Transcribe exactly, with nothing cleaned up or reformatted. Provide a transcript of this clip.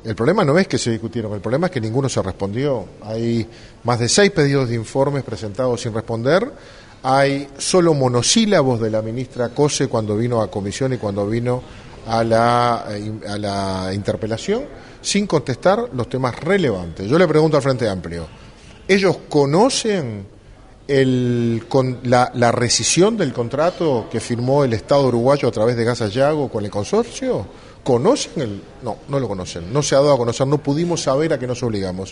El problema no es que se discutieron, el problema es que ninguno se respondió. Hay más de seis pedidos de informes presentados sin responder. Hay solo monosílabos de la ministra Cose cuando vino a comisión y cuando vino a la, a la interpelación, sin contestar los temas relevantes. Yo le pregunto al Frente Amplio, ¿ellos conocen el, con la, la rescisión del contrato que firmó el Estado uruguayo a través de Gas Sayago con el consorcio? ¿Conocen el...? No, no lo conocen, no se ha dado a conocer, no pudimos saber a qué nos obligamos.